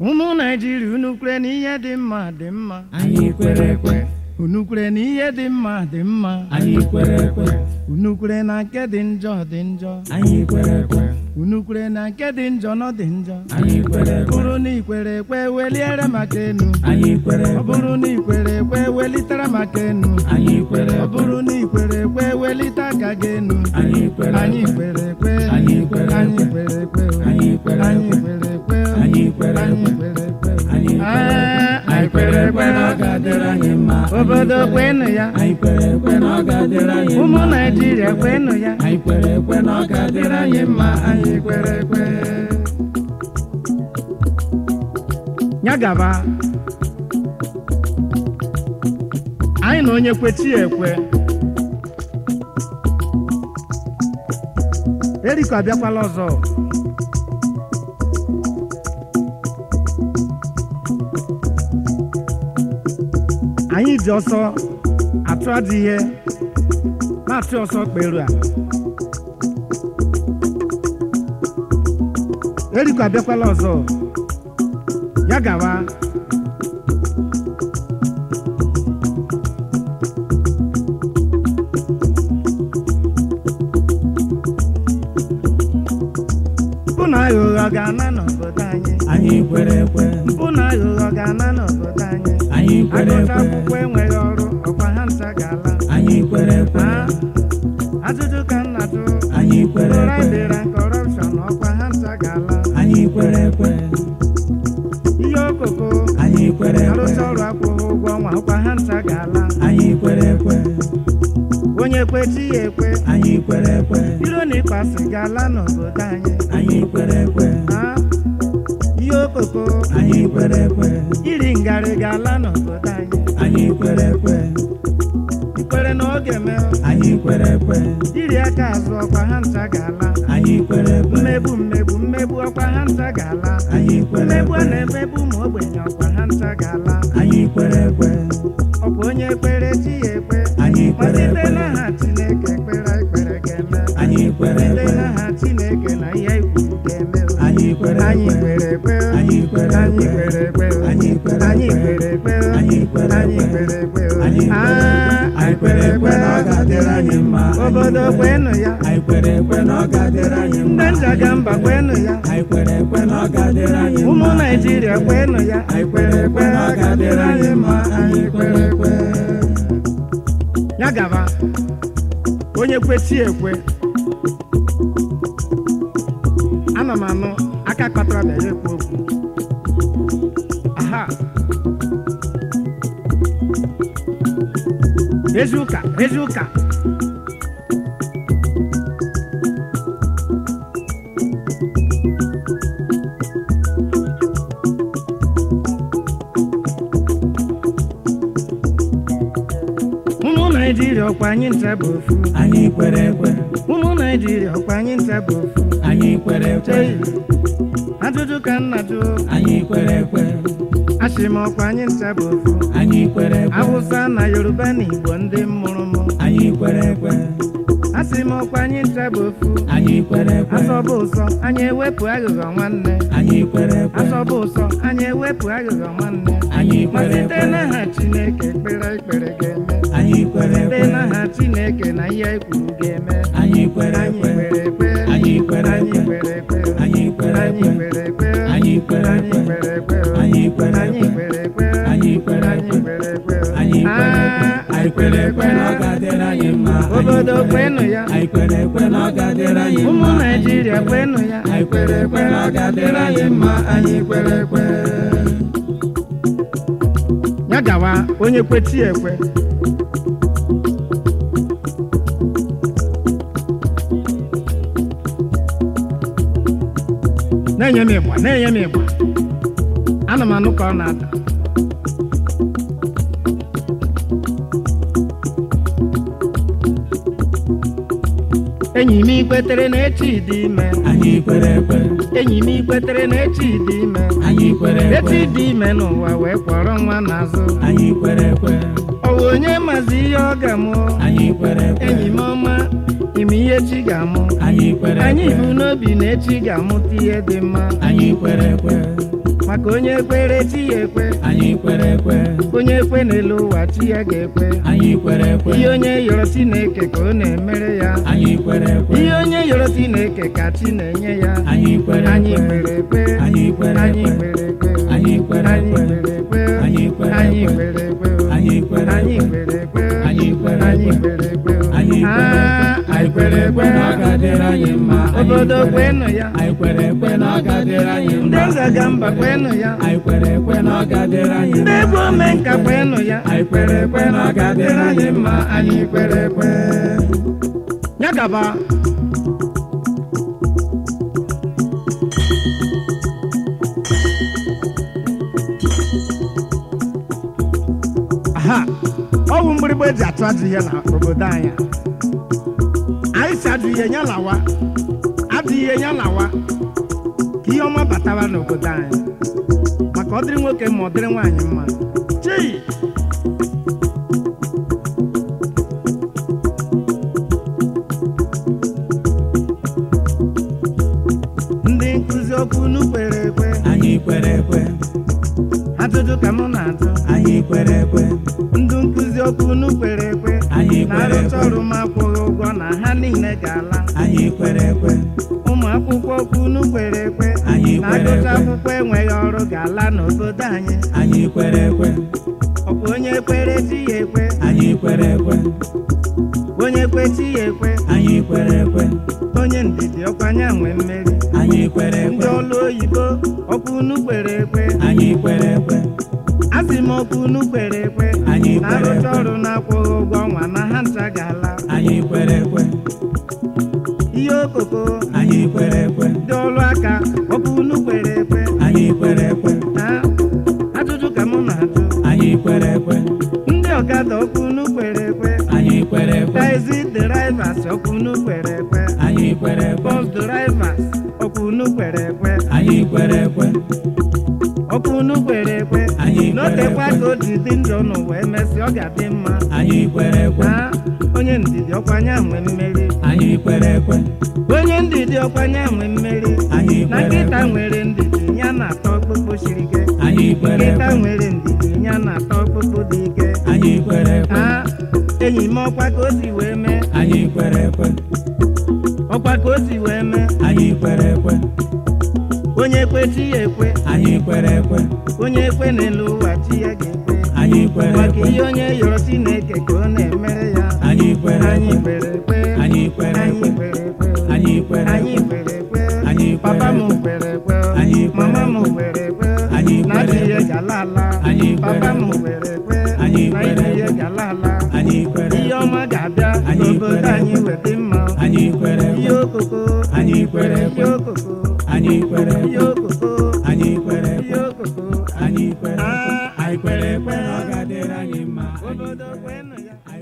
Ụmụ Naịjirịa unu kwere na ihe dị mma dị mma. Anyị kwere ekwe. Unu kwere na ihe dị mma dị mma. Anyị kwere ekwe. Unu kwere na nke dị njọ dị njọ. Anyị kwere ekwe. Unu kwere na nke dị njọ nọ dị njọ. Anyị kwere ekwe. Ọ bụrụ na ikwere ekwe weliere maka enu. Anyị kwere ekwe. Ọ bụrụ na ikwere ekwe welitere maka enu. Anyị kwere ekwe. Ọ bụrụ na ikwere ekwe welite aka gị enu. Anyị kwere ekwe. Anyị kwere ekwe. Anyị kwere ekwe. Anyị kwere ekwe. Anyị kwere Anyị ekwe. kwere ekwe. Anyị kwere ekwe. Anyị kwere ekwe. Anyị kwere ekwe na ọ ga-adịrị anyị mma. Obodo kwenụ ya. Anyị kwere ekwe na ọ ga-adịrị anyị mma. Ụmụ Naịjirịa kwenụ ya. Anyị kwere ekwe na ọ ga-adịrị anyị mma. Anyị kwere ekwe. Ya gaba. Anyị na onye kwechi ekwe. Eriko abịakwala ọzọ. Anyị ji ọsọ atụ adị ihe na-atụ ọsọ kperu a. Eriko abịakwala ọzọ. Ya gawa. Mpụ na aghụghọ ga-ana n'obodo anyị. Anyị kwere ekwe. Mpụ na aghụghọ ga-ana n'obodo anyị. Anyị kwere Agụta ekwe. akwụkwọ enweghị ọrụ ọkwa ha nta ga-ala. Anyị kwere ekwe. Ha? Ajụjụ ka m na-ajụ. Anyị kwere ekwe. Bribery and corruption ọkwa ha nta ga-ala. Anyị kwere ekwe. Ihe okoko. Anyị kwere ekwe. Arụsị ọrụ akwụghị ụgwọ ọnwa ọkwa ha nta ga-ala. Anyị kwere ekwe. Onye kwechi ya ekwe. Anyị kwere ekwe. Iro na ịkpasị ga-ala n'obodo anyị. Anyị kwere ekwe. Ha? Ihe okoko. Anyị kwere ekwe. Iri ngarị ga-ala n'obodo anyị. Anyị kwere ekwe. Ikwere na ọ ga-eme. Anyị kwere ekwe. Iri aka azụ ọkwa ha nta ga-ala. Anyị kwere ekwe. Mmegbu ọkwa ha nta ga-ala. Anyị kwere Mmegbu a ekwe. na-emegbu ụmụ ogbenye ọkwa ha nta ga-ala. Anyị kwere ekwe. Ọkwa onye kwere chi ya ekwe. Anyị Ma kwere site ekwe. n'aha Chineke ekpere ekpere ga-eme. Anyị kwere Site ekwe. n'aha Chineke na ihe ikwuru ga-eme. Anyị kwere Anyị ekwe. kwere ekwe. Anyị kwere Anyị ekwe. kwere ekwe. Anyị kwere Anyị ekwe. kwere ekwe. Anyị kwere Anyị ekwe. kwere ekwe. Anyị kwere ekwe. Anyị kwere ekwe na ọ ga-adịrị anyị mma. Obodo kwenụ ya. Anyị kwere ekwe na ọ ga-adịrị anyị mma. Ndị njaga mba kwenụ ya. Anyị kwere ekwe na ọ ga-adịrị anyị mma. Ụmụ Naịjirịa kwenụ ya. Anyị kwere ekwe na ọ ga-adịrị anyị mma. Anyị kwere ekwe. Ya gaba. Onye kwechi ekwe. Ana m anụ aka kọtara bịara ekwu okwu. Aha. Ezi ụka, ezi ụka. Ụmụ Naịjirịa ọkwa anyị nta bụ ofu. Anyị kwere ekwe. Ụmụ Naịjirịa ọkwa anyị nta bụ ofu. Anyị kwere ekwe. Chei, ajụjụ ka m na-ajụ. Anyị kwere ekwe. Asị m ọkwa anyị nta bụ ofu. Anyị kwere ekwe. Awụsa na Yoruba na Igbo ndị mụrụ mụ. Anyị kwere ekwe. Asị m ọkwa anyị nta bụ ofu. Anyị kwere ekwe. Asọbụ ụsọ anyị ewepụ aghụghọ nwanne. Anyị kwere ekwe. Asọbụ ụsọ anyị ewepụ aghụghọ nwanne. Anyị Ma kwere site ekwe. n'aha Chineke ekpere ekpere ga-eme. Anyị kwere Site ekwe. n'aha Chineke na ihe ekwuru ga-eme. Anyị kwere Anyị ekwe. kwere ekwe. Anyị kwere Anyị ekwe. kwere ekwe. Anyị kwere Anyị ekwe. kwere ekwe. Anyị kwere Anyị ekwe. kwere ekwe. Anyị kwere Anyị ekwe. kwere ekwe. Anyị kwere Anyị ekwe. kwere ekwe. Anyị kwere ekwe. Ah, Anyị kwere ekwe na ọ ga-adịrị anyị mma. Obodo kwenụ ya. Anyị kwere ekwe na ọ ga-adịrị anyị mma. Ụmụ Naịjirịa kwenụ ya. Anyị kwere ekwe na ọ ga-adịrị anyị mma. Anyị kwere ekwe. Ya gawa onye kwechi ekwe. Na-enye m ịgba, na-enye m ịgba. Ana m anụ ka ọ na-ada. Enyi m ikwetere na echi dị ime. Anyị kwere ekwe. Enyi m ikwetere na echi dị ime. Anyị kwere ekwe. Echi dị ime n'ụwa wee kwọrọ nwa n'azụ. Anyị kwere ekwe. Ọ bụ onye mazi ihe ọ ga-amụ. Anyị kwere ekwe. Enyi m ọma, ime ihe chi ga-amụ. Anyị kwere ekwe. Anyị bụ n'obi na echi ga-amụta ihe dị mma. Anyị kwere ekwe. maka onye kwere chi ya ekwe anyị kwere ekwe onye ekwe n'elu ụwa chi ya ga-ekwe anyị kwere ekwe ihe onye yọrọ Chineke ka ọ na-emere ya anyị kwere ekwe ihe onye yọrọ Chineke ka chi na-enye ya anyị kwere anyị ekwe kwere ekwe anyị kwere anyị ekwe kwere ekwe anyị kwere anyị ekwe kwere ekwe anyị kwere anyị ekwe kwere ekwe anyị kwere anyị ekwe kwere ekwe anyị kwere anyị ekwe kwere ekwe anyị kwere ekwe na ọ ga-adịrị anyị mma obodo kwenụ ya anyị kwere ekwe na ọ ga-adịrị anyị ndị mma nzaga mba kwenụ ya anyị kwere ekwe na ọ ga-adịrị anyị ndị mma egwu omenka kwenụ ya anyị kwere ekwe na ọ ga-adịrị anyị mma anyị kwere ekwe ya gaba aha ọ bụ mgbịrịgba eji atụ ajụ ihe na obodo anyị anyị si ajụ ihe ya lawa ajụ ihe ya lawa ka ihe ọma batawa n'obodo anyị maka ọ dịrị nwoke ma ọ dịrị nwaanyị mma chii ndị nkụzi okwu unu kwere ekwe anyị kwere ekwe ajụjụ ka mụ na-ajụ anyị kwere ekwe ndị nkụzi okwu unu kwere ekwe anyị kwere na-arụcha ekwe ọrụ m akwụghị ụgwọ na ha niile ga-ala anyị kwere ekwe ụmụ akwụkwọ okwu unu kwere ekwe anyị na kwere agụcha ekwe akwụkwọ enweghị ọrụ ga-ala n'obodo anyị anyị kwere ekwe ọkwa onye kwere chi ya ekwe anyị kwere ekwe onye kwe chi ya ekwe anyị kwere ekwe onye ndidi ọkwanye nwe mmeri anyị kwere ndị ekwe ọlụ oyibo okwu unu kwere ekwe anyị kwere ekwe asị m okwu unu kwere ekwe anyị na kwere arụcha ekwe ọrụ na-akwụghị ụgwọ ọnwa na ha ncha ga-ala anyị kwere ekwe ihe okoko anyị kwere ekwe ndị ọlụ aka okwu unu kwere ekwe anyị kwere ekwe ha ajụjụ ka mụ na-ajụ anyị kwere ekwe ndị ọkada okwu unu kwere ekwe anyị kwere ekwe taxi drivers okwu unu kwere ekwe anyị kwere ekwe bus drivers okwu unu kwere ekwe anyị kwere ekwe okwu unu kwere ekwe anyị kwere n'otekwa ekwe ka o ji dị njọ n'ụwa emesi ọ ga-adị mma anyị kwere ekwe ha onye ndidi ọkwanye nwe mmeri anyị kwere ekwe onye ndidi ọkwanye nwe mmeri anyị na kwere nkịta ekwe nwere ndidi ya na-atọ ọkpụkpụ siri ike anyị kwere nkịta ekwe nwere ndidi ya na-atọ ọkpụkpụ dị ike anyị kwere ekwe ha enyi m ọkwa ka o si wee mee anyị kwere ekwe ọkwa ka o si wee mee anyị kwere ekwe onye ekwe chi ya ekwe anyị kwere ekwe onye ekwe n'elu ụwa chi ya ga-ekwe anyị kwere maka ekwe ihe onye yọrọ Chineke ka ọ na-emere ya anyị kwere anyị ekwe kwere ekwe anyị kwere anyị ekwe kwere ekwe anyị kwere anyị ekwe kwere ekwe anyị kwere papa m ekwe kwere ekwe anyị kwere mama m ekwe kwere ekwe anyị na kwere chi ya ekwe gala ala anyị kwere papa m ekwe kwere ekwe anyị na kwere chi ya ekwe gala ala anyị kwere ihe ekwe ọma ga-abịa anyị n'obodo kwere anyị ekwe weta mma anyị kwere ihe ekwe okoko anyị kwere ihe ekwe okoko anyị kwere ihe ekwe okoko anyị kwere ihe ekwe okoko anyị kwere ekwe Ah, anyị kwere ekwe na ọ ga-adịrị anyị mma anyị obodo kwere kwenụ ya